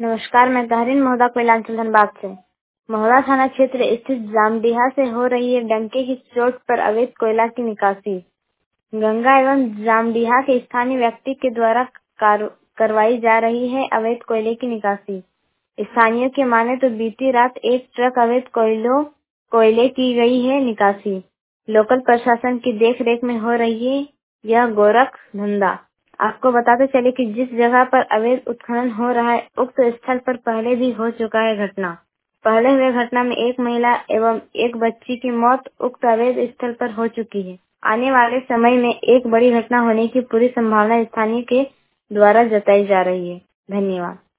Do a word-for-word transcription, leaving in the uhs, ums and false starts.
नमस्कार, मैं तहरीन महुदा कोयलांचल धनबाद से। महुदा थाना क्षेत्र स्थित जामडीहा से हो रही है डंके की चोट पर अवैध कोयला की निकासी। गंगा एवं जामडीहा के स्थानीय व्यक्ति के द्वारा करवाई जा रही है अवैध कोयले की निकासी। स्थानीयों के माने तो बीती रात एक ट्रक अवैध कोयलों कोयले की गई है निकासी। लोकल प्रशासन की देखरेख में हो रही है यह गोरख धंधा। आपको बताते चले कि जिस जगह पर अवैध उत्खनन हो रहा है उक्त स्थल पर पहले भी हो चुका है घटना। पहले हुए घटना में एक महिला एवं एक बच्ची की मौत उक्त अवैध स्थल पर हो चुकी है। आने वाले समय में एक बड़ी घटना होने की पूरी संभावना स्थानीय के द्वारा जताई जा रही है। धन्यवाद।